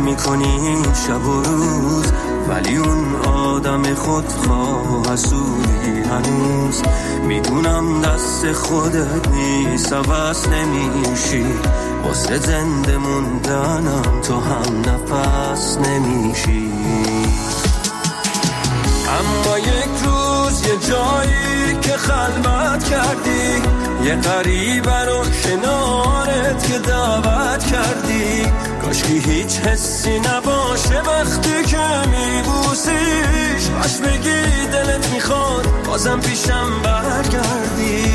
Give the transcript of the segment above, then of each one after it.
میکنی شب و روز، ولی اون آدم خودخواه حسودی هنوز. میدونم دست خودت نیست، عوض نمیشی، واسه زنده موندنم تو هم نفس نمیشی. اما یک روز یه جایی که خلوت کردی، یه غریبه رو کنارت که دعوت کردی، کاشکی هیچ حسی نباشه وقتی که میبوسیش، باش بگی دلت میخواد بازم پیشم برگردی.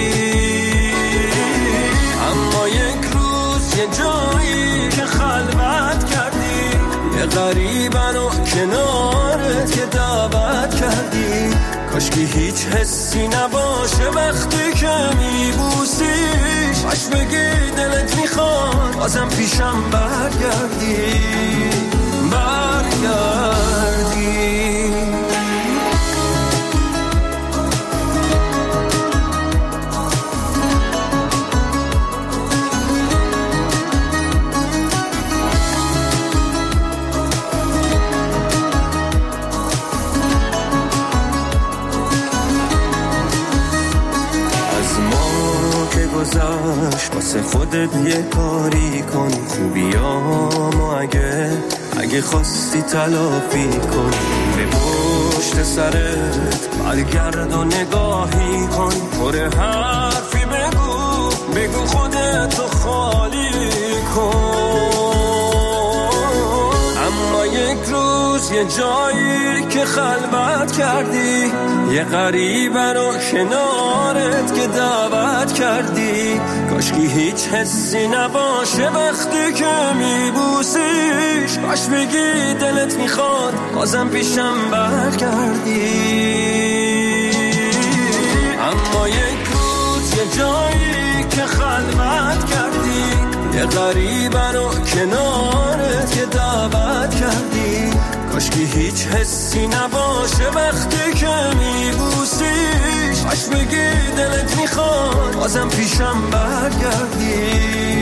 اما یک روز یه جایی که خلوت کردی، یه غریبه رو کنارت که دعوت کردی، کاشکی هیچ حسی نباشه وقتی که میبوسیش، باش بگی دلت میخواد بازم پیشم برگردی. واسه خودت یه کاری کن، خوبیامو اگه خواستی تلافی کن، به پشت سرت برگرد و نگاهی کن، پر حرفی بگو خودتو خالی کن. اما یک روز یه جایی که خلوت کردی، یه غریبه رو کنارت که دعوت کردی، کاشکی هیچ حسی نباشه وقتی که میبوسیش، باش بگی دلت میخواد بازم پیشم برگردی. اما یک روز یه جایی که خلوت کردی، یه غریبه رو کنارت که دعوت کردی، کاشکی هیچ حسی نباشه وقتی که میبوسیش، باش بگی دلت میخواد بازم پیشم برگردی.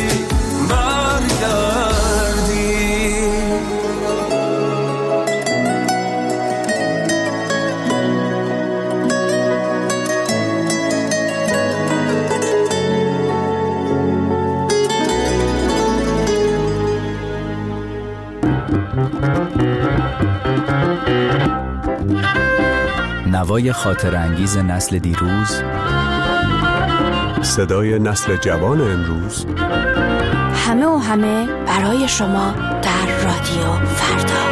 نوای خاطر انگیز نسل دیروز، صدای نسل جوان امروز، همه و همه برای شما در رادیو فردا.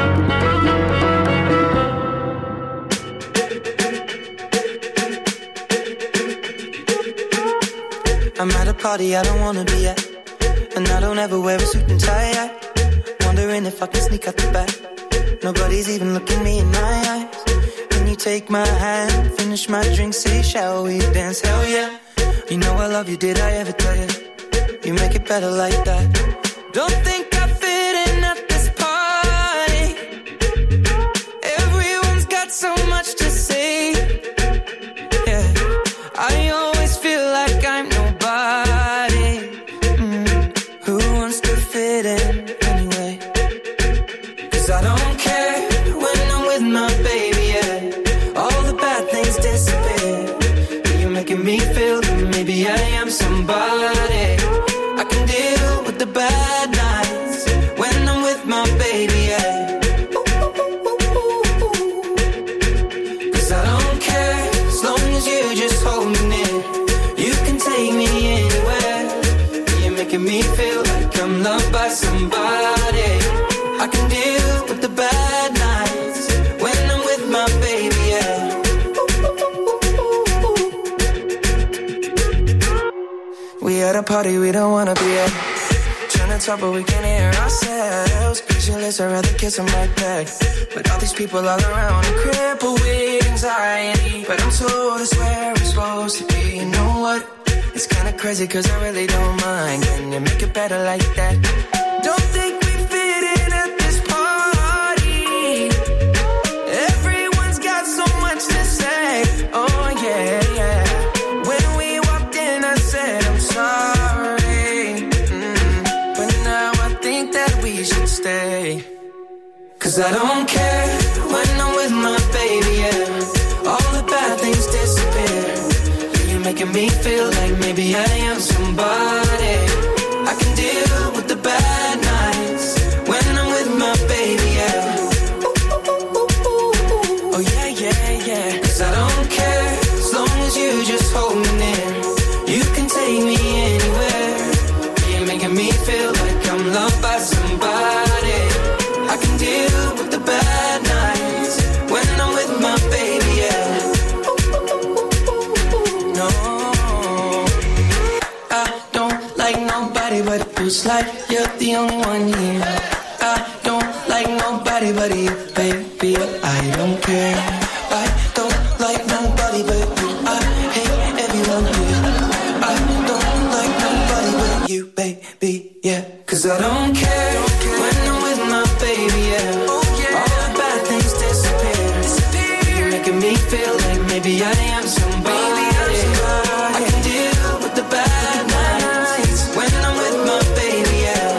I'm at a party I don't wanna be at, and I don't ever wear a suit and tie yet. Wondering if I can sneak out the back. Nobody's even looking me in my eyes. Can you take my hand, finish my drink, say shall we dance? Hell yeah. You know I love you, did I ever tell you? You make it better like that. Don't think I fit in at this party. Everyone's got so much to say. Yeah, I always feel like I'm nobody. Who wants to fit in anyway? 'Cause I don't care when I'm with my baby, yeah. All the bad things disappear. You're making me feel that maybe I am somebody. I can deal with the bad nights when I'm with my baby, yeah. 'Cause I don't care as long as you just hold me near. You can take me anywhere. You're making me feel like I'm loved by somebody. I can deal with the bad nights when I'm with my baby, yeah. We at a party we don't wanna be at. Trying to talk but we can't hear ourselves. Pictureless, I'd rather kiss them right back. But all these people all around, I'm crippled with anxiety. But I'm told it's where I'm supposed to be. You know what? It's kinda crazy 'cause I really don't mind. Can you make it better like that? Don't think we fit in at this party. Everyone's got so much to say. Oh yeah, yeah. When we walked in I said I'm sorry. But now I think that we should stay. 'Cause I don't care when I'm with my baby, yeah. All the bad things disappear. You're making me feel like maybe I am somebody. I can deal with the bad nights when I'm with my baby, yeah. Oh yeah, yeah, yeah. 'Cause I don't care as long as you just hold me near. You can take me anywhere. You're making me feel like I'm loved by somebody. I can deal with the bad nights when I'm with my baby, yeah. No, I don't like nobody but it feels like you're the only one here. I don't like nobody but you, baby. I don't care. I don't like nobody but you. I hate everyone here. I don't like nobody but you, baby, yeah. 'Cause I don't care when I'm with my baby, yeah. All the bad things disappear. You're making me feel like maybe I am somebody. I can deal with the bad nights when I'm with my baby, yeah.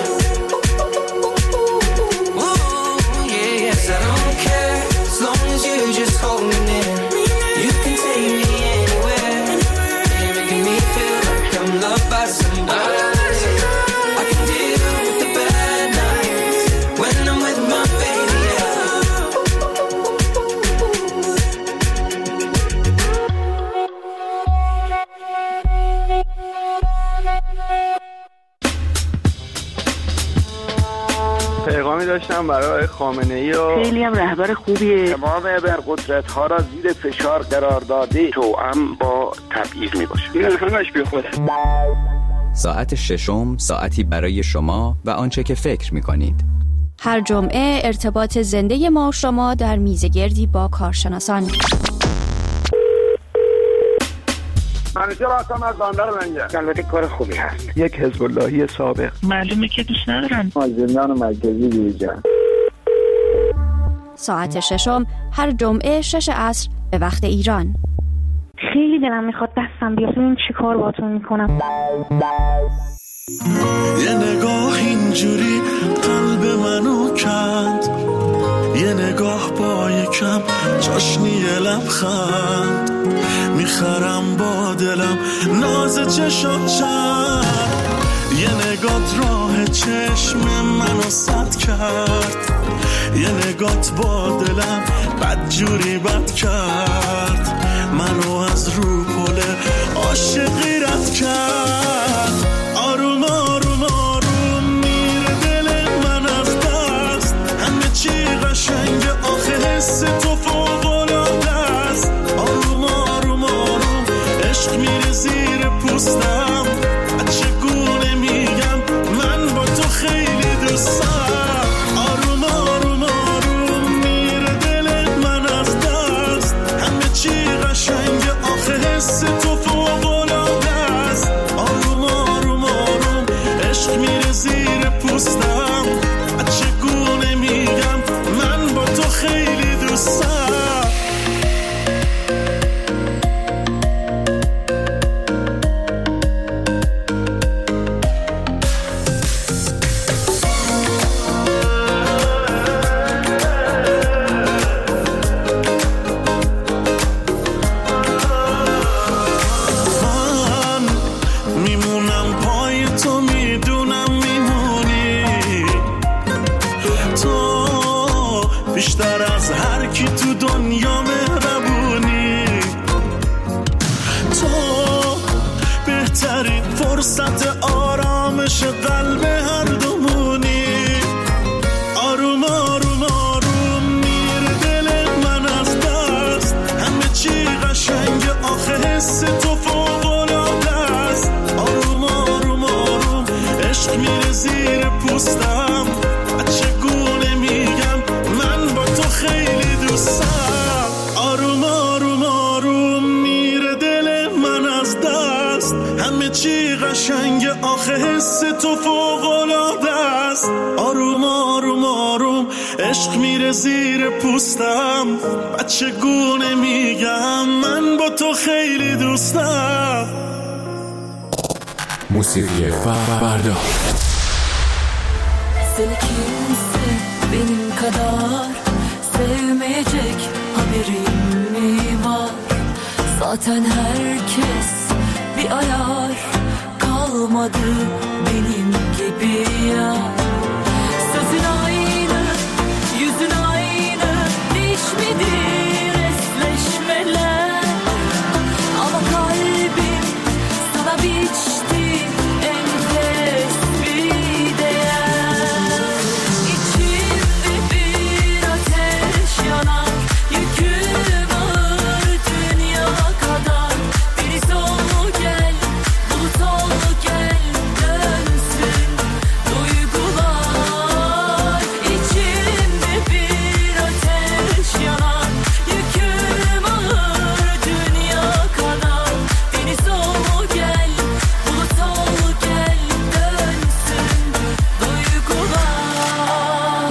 Ooh, yeah, yes, I don't care as long as you just hold me near. You can take me anywhere. You're making me feel like I'm loved by somebody. I can deal with the bad nights when I'm with my baby, yeah. پیغامی داشتم برای خامنه‌ای و خیلی هم رهبر خوبیه. تمام ابرقدرت‌ها را زیر فشار قرار داده توأم با تبعیض میباشه. این همش بیخوده. ساعت ششم، ساعتی برای شما و آنچه که فکر می‌کنید. هر جمعه ارتباط زنده ما و شما در میزگردی با کارشناسان. منیجر هستم از بندر منگه. البته کار خوبی هست. یک حزب اللهی سابق. معلومه که دوست ندارن. زندان مرکزی دیجا. ساعت ششم هر جمعه 6 عصر به وقت ایران. خیلی دلم میخواد دستم بیاد ببین چی کار باهاتون میکنم. یه نگاه اینجوری قلب منو کند، یه نگاه با یکم چاشنی لبخند، میخرم با دلم ناز چشات چند، یه نگات راه چشم منو سد کرد، یه نگات با دلم بدجوری بد کرد، منو از رو پله عاشقی رد کرد. آروم آروم آروم میره دل من از دست، همه چی قشنگه آخه حس تو فوق‌العاده است. آروم آروم آروم عشق میره زیر پوستم، چگونه میگم من با تو خیلی دوستم. آروم آروم آروم میره دل من از دست، همه چی قشنگه آخه حس تو فوق‌العاده است. آروم آروم آروم عشق میره زیر پوستم، چگونه میگم من با تو خیلی دوستم. بیشتر از هر کی تو دنیا مهربونی، تو بهترین فرصت آرامش قلب هر دومونی. آروم آروم آروم میره دل من از دست، همه چی قشنگه آخه حس تو فوق‌العاده است. آروم آروم آروم عشق میره زیر پوستم، چگونه میگم من با تو خیلی دوستم. آروم آروم آروم میره دل من از دست، همه چی قشنگه آخه حس تو فوق‌العاده است. آروم آروم آروم عشق میره زیر پوستم، چگونه میگم من با تو خیلی دوستم. موسیقی فردا Seni kimse benim kadar sevmeyecek haberim mi var? Zaten herkes bir ayar, kalmadı benim gibi ya. Sözün aynı, yüzün aynı, değişmedi resleşmeler. Ama kalbim sana biçti enfes bir değer. İçimde bir ateş yanar, yüküm ağır dünya kadar. Deniz ol gel, bulut ol gel, dönsün duygular. İçimde bir ateş yanar, yüküm ağır dünya kadar. Deniz ol gel, bulut ol gel, dönsün duygular.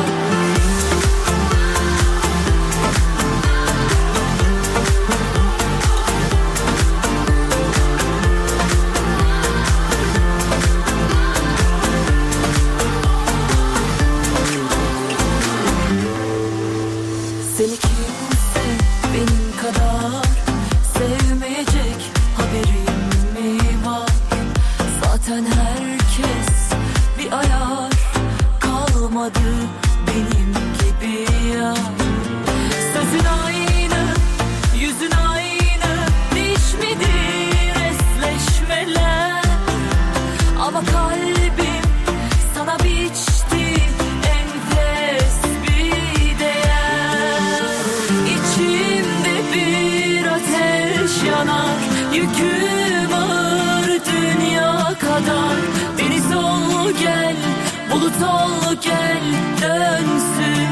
Seni kimse benim kadar sevmeyecek haberim mi var? Zaten herkes bir ayar, kalmadı benim gibi ya. Sözün aynı, yüzün aynı, değişmedi resleşmeler. Ama kalbim sana biçti enfes bir değer. İçimde bir ateş yanar, yüküm ağır dünya kadar. Deniz ol gel, bulut ol gel, dönsün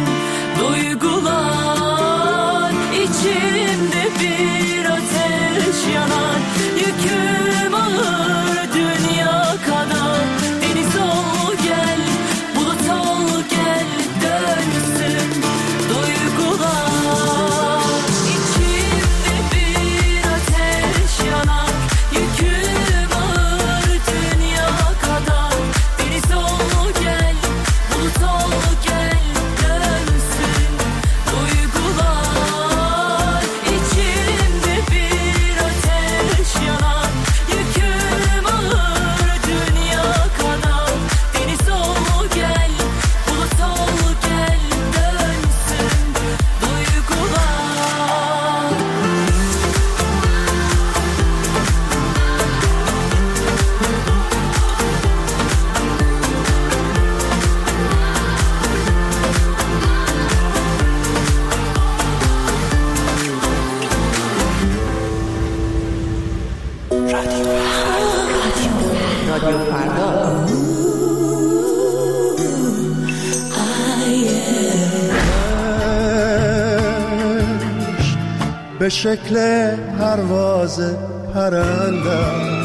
duygular. İçimde bir ateş yanar, yüküm ağır dünya kadar. Deniz ol gel, bulut ol gel, dönsün duygular. İçimde bir ateş yanar, yüküm ağır dünya kadar. Deniz ol gel, bulut ol gel, dönsün duygular. İçimde bir ateş yanar, yüküm ağır dünya kadar. Deniz ol gel, bulut ol gel, dönsün duygular. رادیو فردا. به شکل پرواز پرندم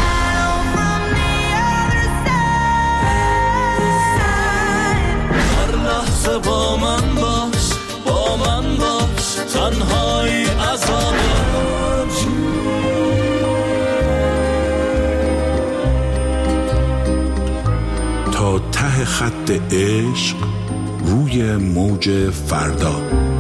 هر لحظه با من باش، با من باش، تنهایی عذابم. تا ته خط عشق روی موج فردا.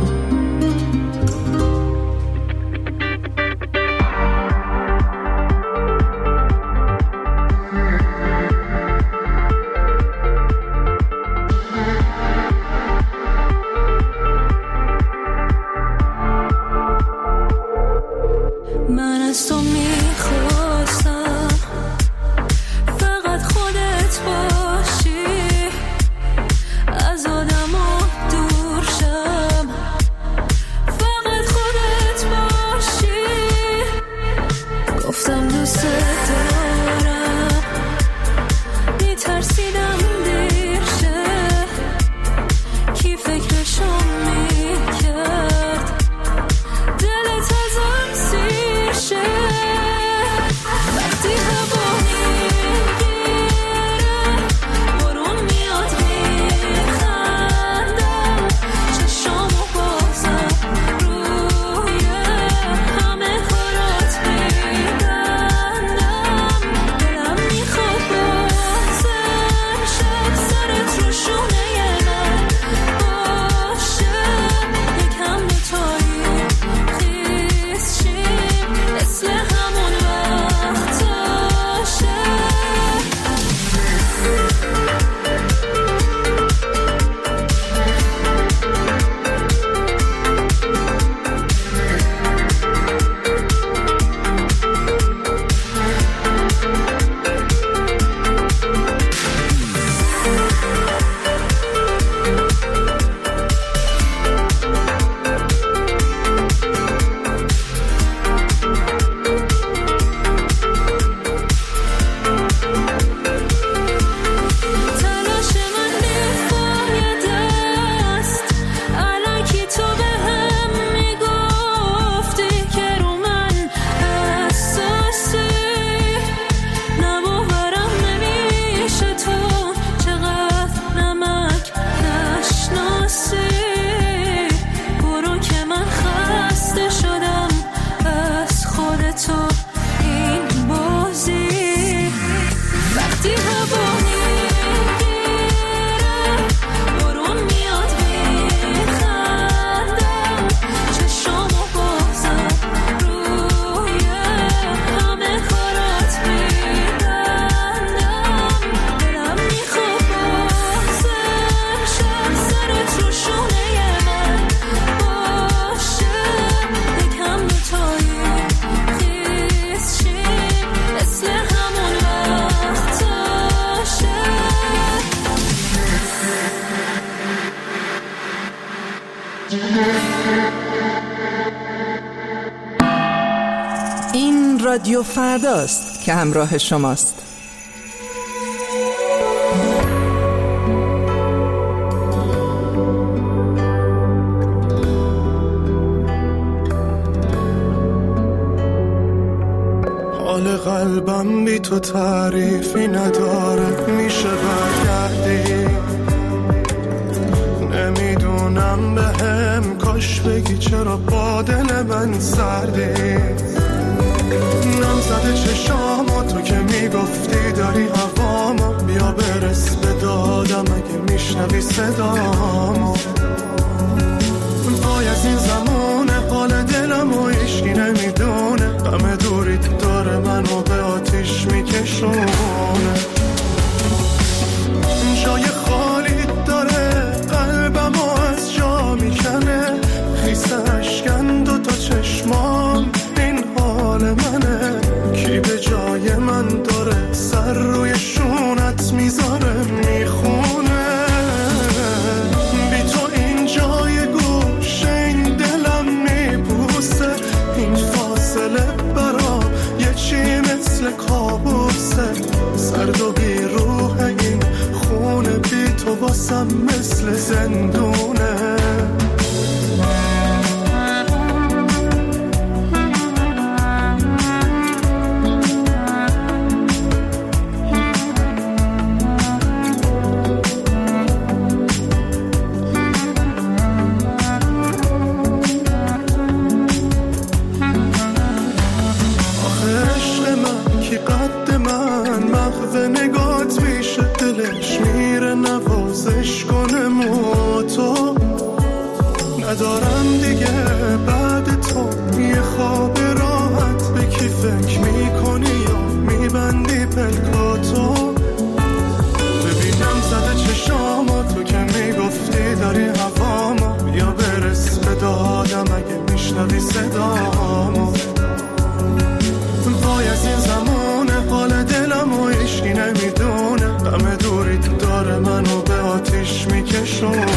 من از تو میخواستم فقط خودت باشی، از آدم‌ها دور شم، فقط خودت باشی. گفتم دوست دارم، میترسیدم دیر شه، کی فکرشو میکرد دلت ازم سیر شه. وقتی هوا میگیره برون میاد میخندم، چشامو بازم روی همه کارات میبندم. دلم میخواد بازم رادیو فرداست که همراه شماست. حال قلبم بی تو تعریفی نداره، میشه برگردی؟ نمیدونم بهم کاش بگی چرا با دل من سردی. نم زده چشامو تو که میگفتی داری هوامو، بیا برس به دادم اگه میشنوی صدامو. وای از این زمونه حال دلمو هیچکی نمیدونه، غم دوریت داره منو به آتیش میکشونه. جای خالی داره قلبمو از جا میکنه، خیس اشکن دوتا چشمام این حال منه. کی به جای من داره سر روی شونت میذاره میخونه. بی تو این جای گوشه این دلم میبوسه، این فاصله برا یه چی مثل کابوسه. سرد و بی روح این خونه بی تو واسم مثل زندونه. ندارم دیگه بعد تو یه خواب راحت، به کی فکر میکنی یا میبندی پلکاتو. ببینم زده چشامو تو که میگفتی داری هوامو، بیا برس به دادم اگه میشنوی صدامو. وای از این زمونه حال دلمو هیچکی نمیدونه، غم دوریت داره منو به آتیش میکشونه.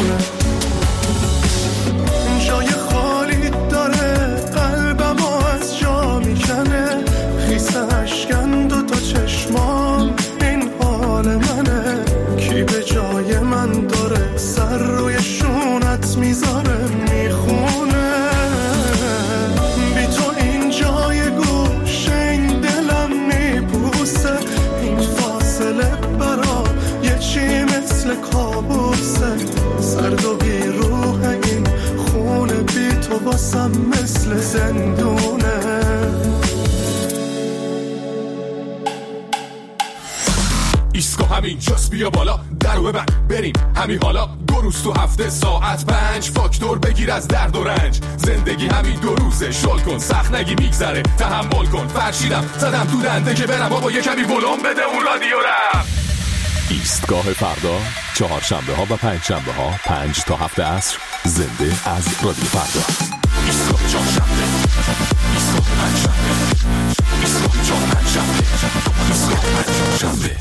جای خالی داره قلبمو از جا میکنه، خیس اشکن دوتا چشمام این حال منه. کی به جای من داره سر روی شونت میذاره میخونه. بی تو این جای گوشه این دلم میبوسه، این فاصله برا یه چی مثل کابوسه. سرد و بی روح این خونه بی تو واسم مثل زندونه. ایسکو همین جاست بیا بالا درو ببن بریم همین حالا. 2 روز تو هفته ساعت 5 فاکتور بگیر از درد و رنج. زندگی همین 2 روزه شل کن سخت نگی میگذره تحمل کن. فرشیدم زدم تو دنده که برم بابا یه کمی ولوم بده اون رادیو رم. ایستگاه فردا چهارشنبه ها و پنجشنبه ها 5 تا 7 عصر زنده از رادیو فردا. ایستگاه چهارشنبه، ایستگاه پنجشنبه، ایستگاه چهارشنبه، ایستگاه پنجشنبه.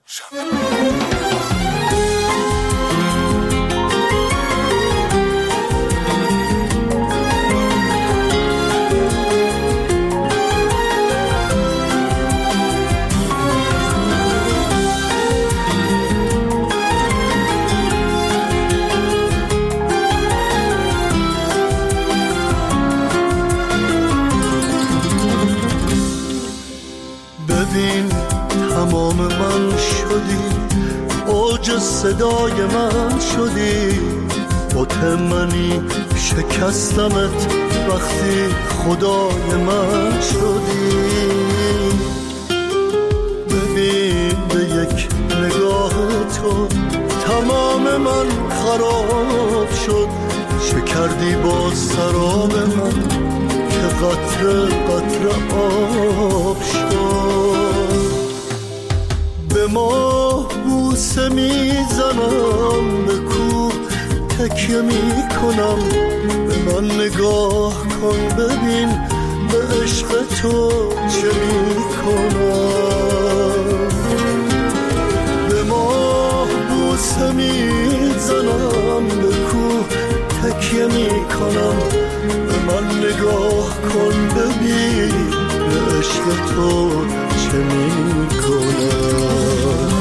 ببین تمام من شدی، اوج صدای من شدی. بت منی شکستمت وقتی خدای من شدی. ببین به یک نگاه تو تمام من خراب شد. شکردی با سراب من که قطره قطره آب شد. به ماه بوسه میزنم، به کوه تکیه میکنم. به من نگاه کن ببین به عشق تو چه میکنم. به ماه بوسه میزنم، به کوه تکیه میکنم. به من نگاه کن ببین به عشق تو چه میکنم.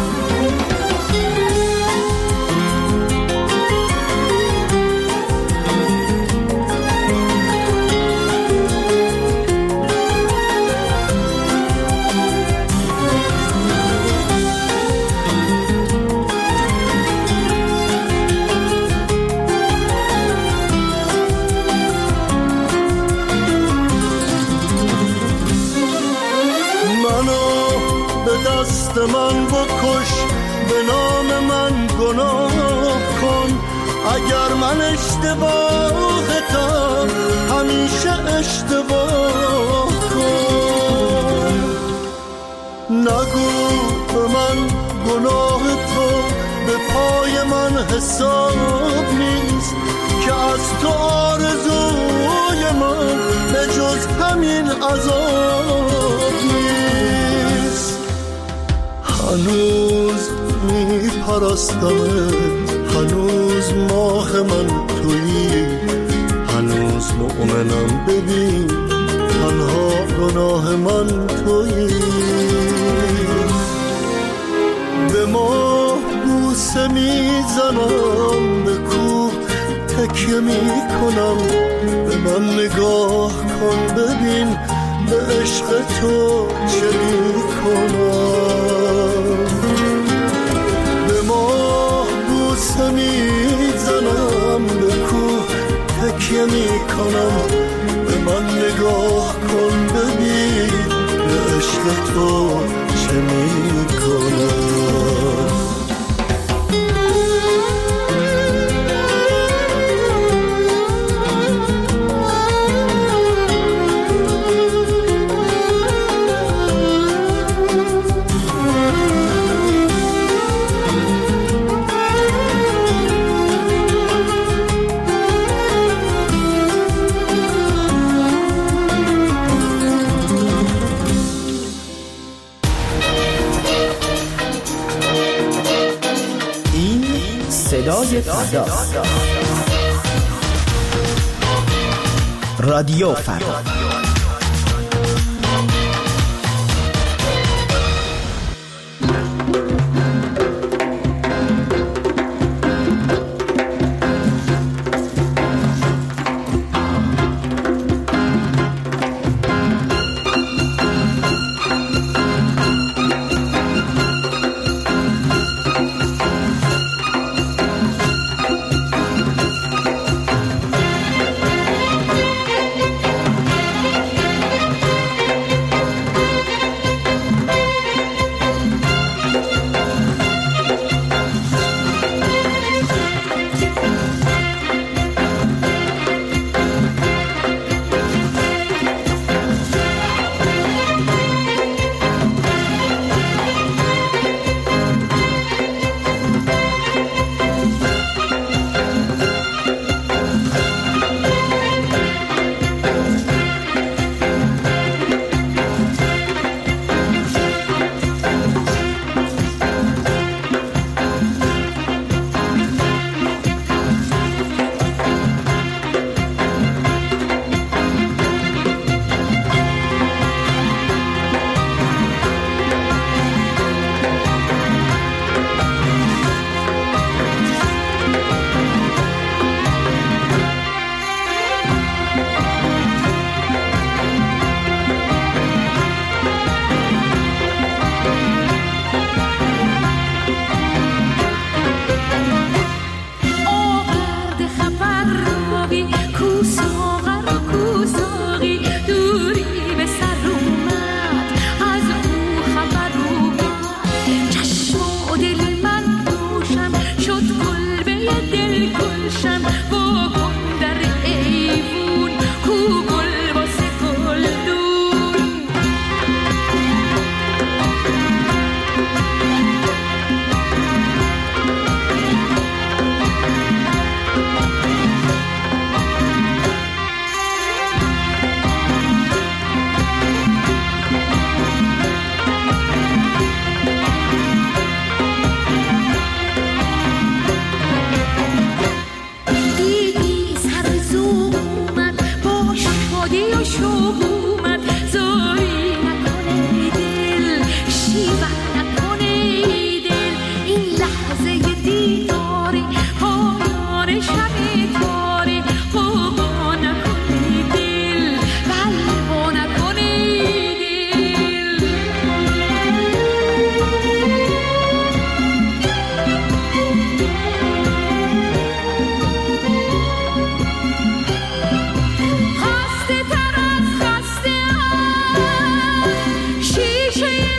من بکش به نام من گناه کن، اگر من اشتباهتم همیشه اشتباه کن. نگو به من گناه تو به پای من حساب نیست، که از تو آرزوی من به جز همین عذاب نیست. هنوز میپرستمت، هنوز ماه من تویی، هنوز مؤمنم ببین تنها گناه من تویی. به ماه بوسه میزنم، به کوه تکیه میکنم، به من نگاه کن ببین به عشق تو چه میکنم. به ماه بوسه میزنم، به کوه تکیه میکنم، به من نگاه کن ببین به عشق تو چه میکنم. صدای فردا، رادیو فردا.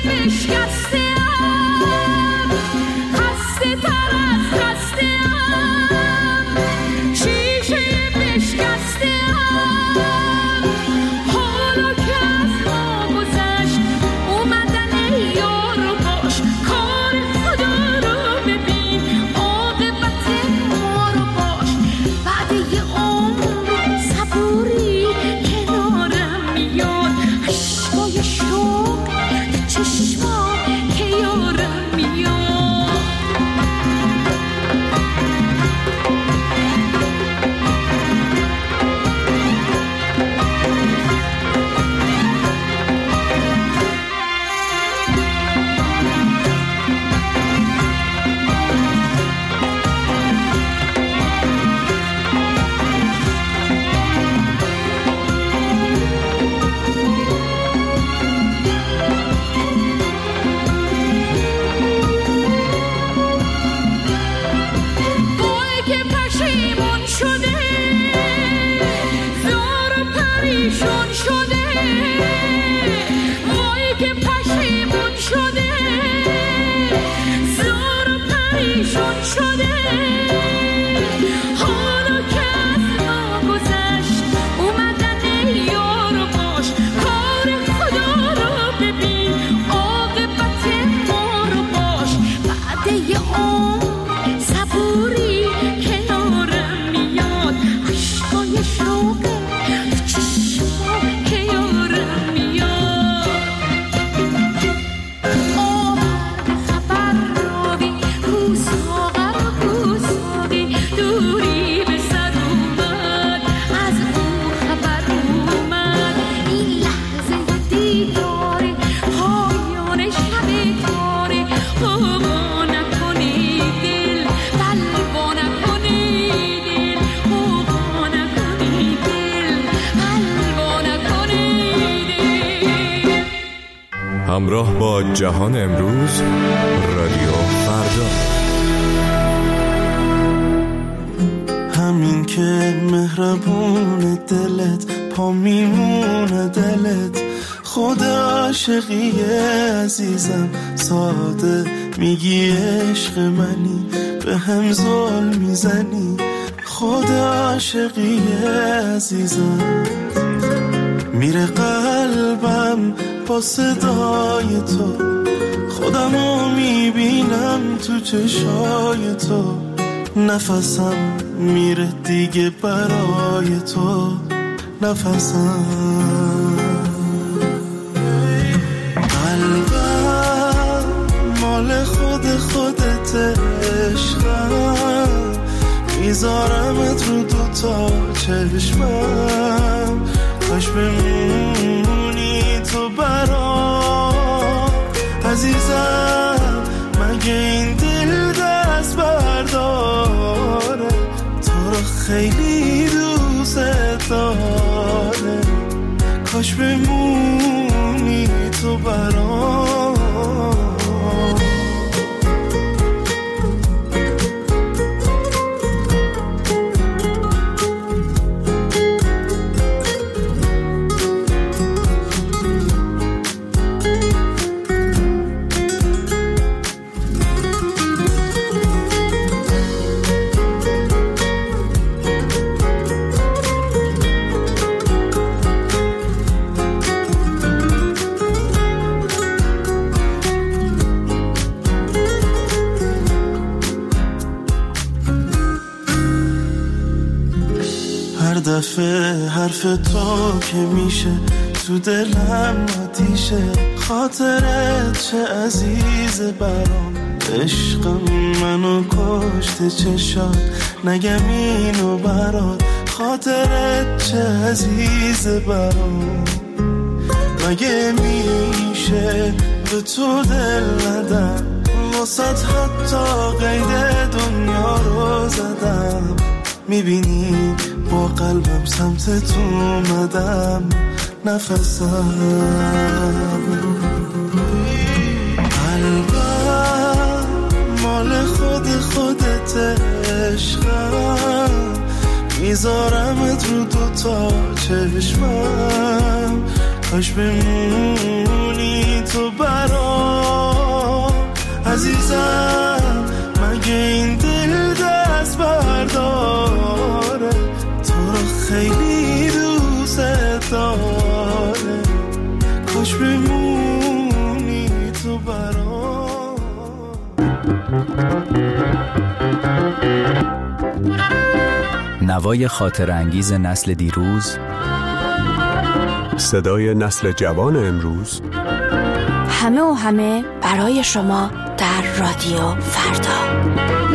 همراه با جهان امروز، رادیو فردا. همین که مهربون دلت، پا میمونه دلت، خود عاشقی عزیزم، ساده میگی عشق منی، به هم ظلم میزنی، خود عاشقی عزیزم. میره قلبم با صدای تو، خودمو میبینم تو چشای تو، نفسم میره دیگه برای تو، نفسم. قلبم مال خودت عشقم، میذارمت رو دوتا چشمم، کاش بمونی تو برام عزیزم. مگه این دل دست برداره، تو رو خیلی دوست داره، کاش بمونی تو برام. دفعه حرف تو که میشه تو دلم آتیشه، خاطرت چه عزیز برام، عشقم منو کشته چشات، نگم اینو برات، خاطرت چه عزیز برام. مگه میشه به تو دل ندم، واسط حتی قید دنیا رو زدم، میبینی با قلبم سمت تو اومدم، نفسم. قلبم مال خودت عشقم، میذارمت رو دوتا چشمم، کاش بمونی تو برام نوای خاطر انگیز نسل دیروز، صدای نسل جوان امروز، همه برای شما در رادیو فردا.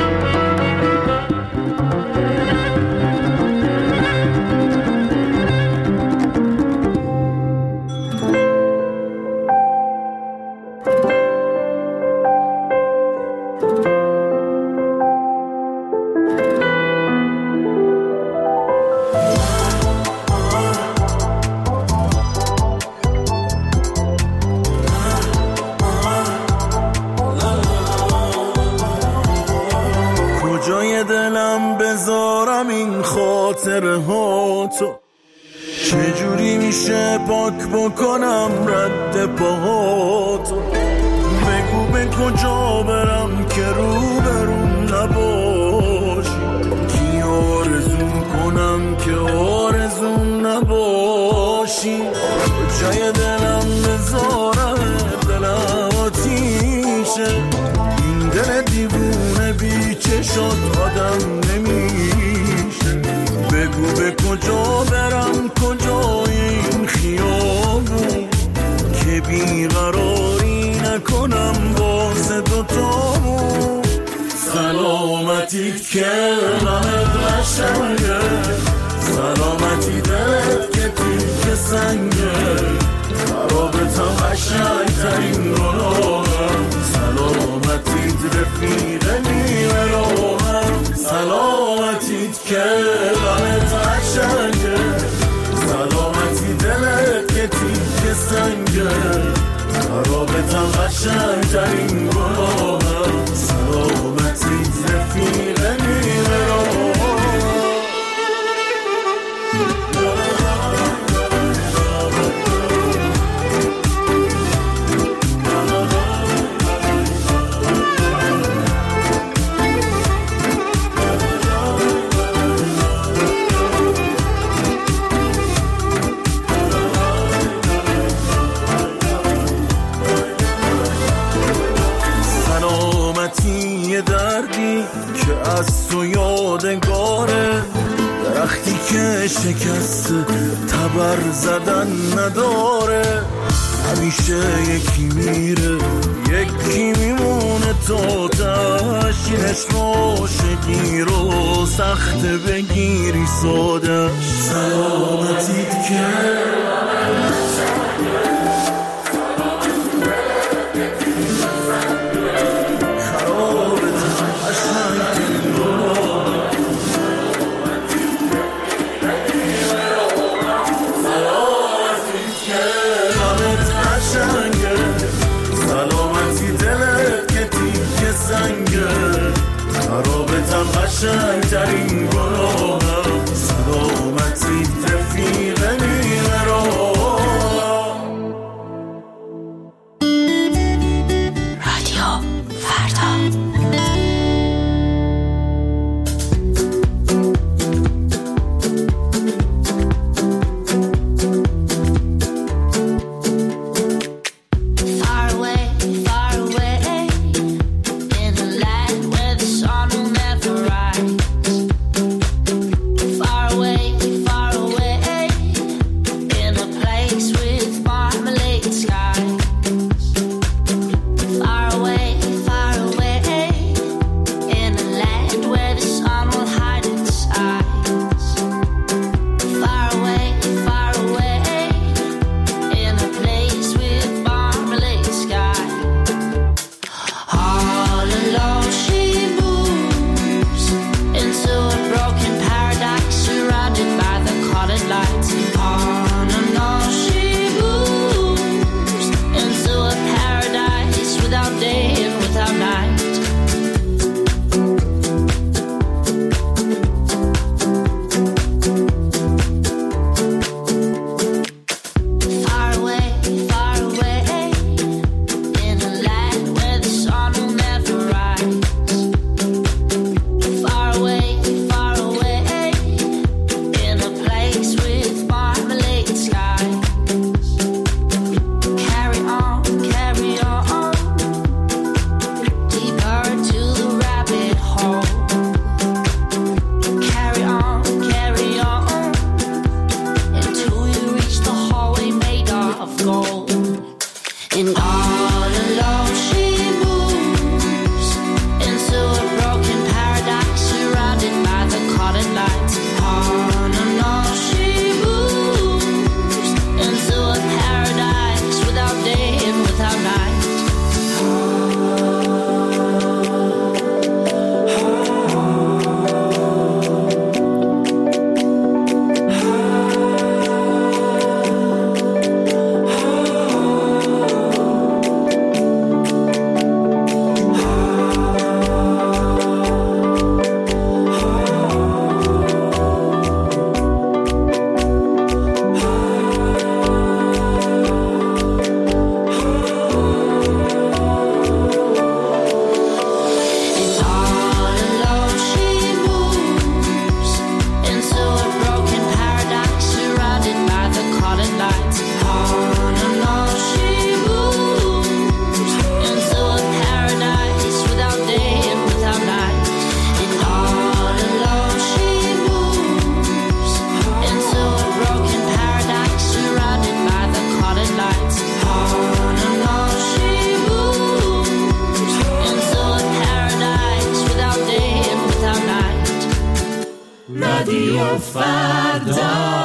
چجوری میشه پاک بکنم رد پاهاتو؟ بگو به کجا برم که رو برون نباشی؟ کی آرزو کنم که آرزو نباشی؟ جای دلم بذارم دلم آتیشه، این دل دیوونه بی چشات آدم نمیشه. بگو به کجا برم کجای این خیابون که بیقراری نکنم واسه دوتامون. سلامتیت که غمت قشنگه، سلامتی دلت که تیک سنگه، خرابتم قشنگترین گناهم. سلامتیت رفیق نیمه راهم، سلامتیت که غمت قشنگه، سلامتی دلت که تیک سنگه، خرابتم قشنگترین گناهم. سلامتیت رفیق نیمه راهم. دردی که از تو یادگاره، درختی که شکست تبر زدن نداره. همیشه یکی میره یکی میمونه تا تشینش عاشقی رو سخت بگیری ساده. سلامتیت که قشنگترین گناهم. سلامتی رفیق نیمه راهم. رادیو فردا. All alone she moves into a broken paradise, surrounded by the colored lights. On and on she moves into a paradise without day and without night. رادیو فردا.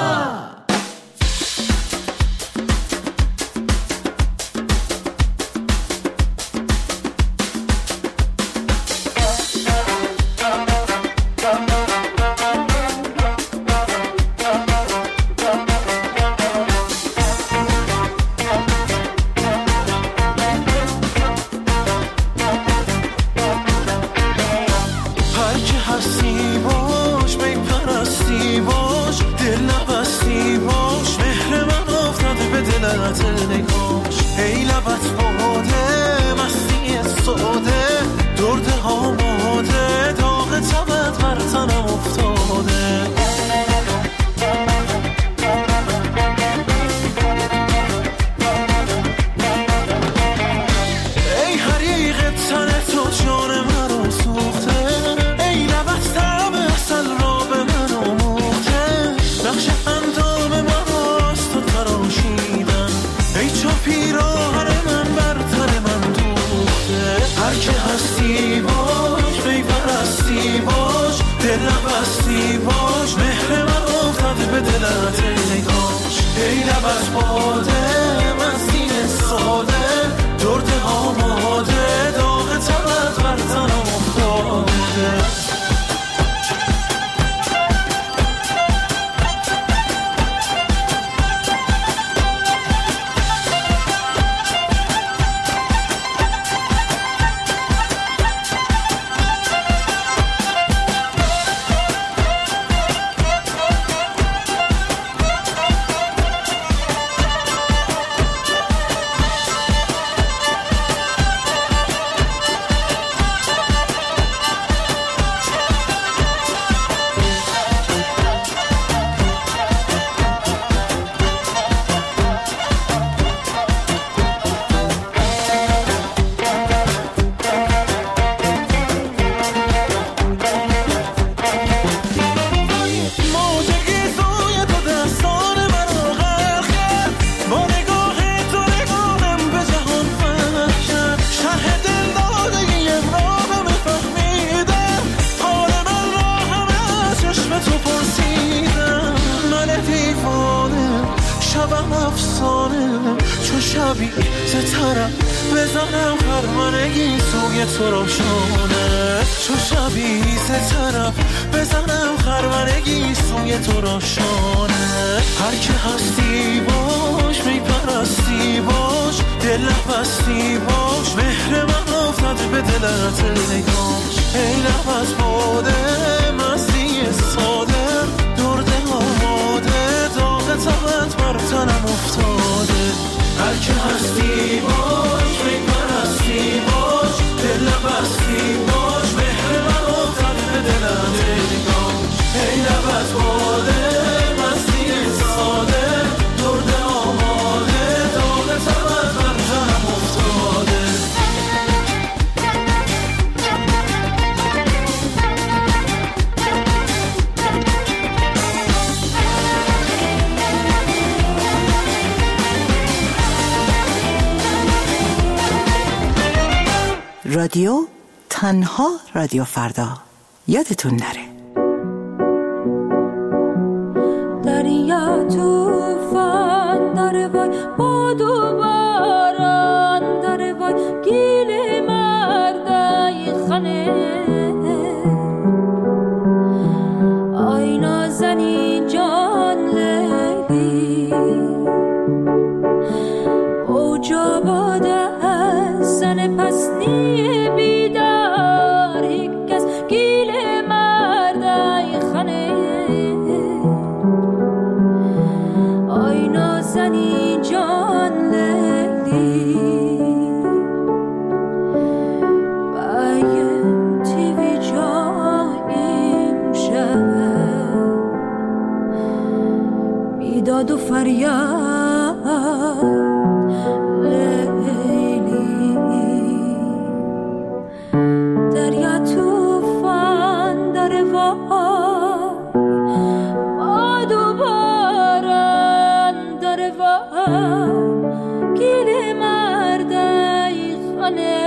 رادیو تنها رادیو فردا. یادتون نره. دریا توفان داره وای، باد و باران داره وای، گیل مردای خانه آینا زنی جان لیلی اوجا باده از زن پسنی بیدار یک از گیل مردای خانه آینا زنی جان لیلی بایم تیوی جایم شد بیداد و فریاد لیلی دریا توفان داره وای، باد و باران داره وای، گیل مردای خانه